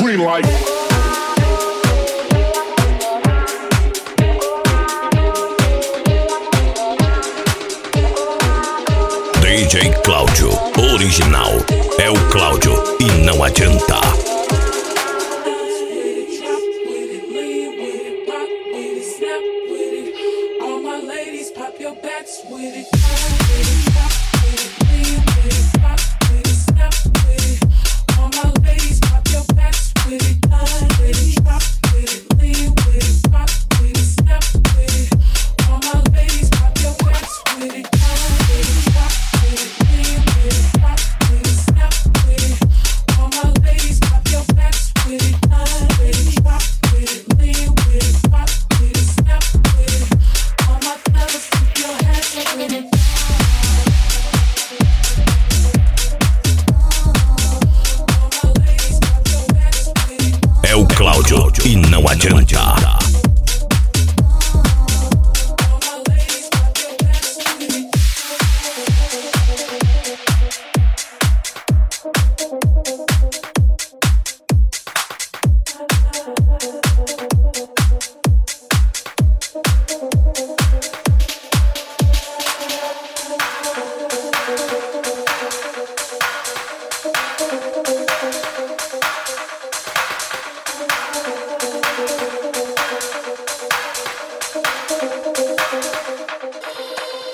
green light. DJ Cláudio, original. É o Cláudio e não adianta. É o Cláudio e não adianta.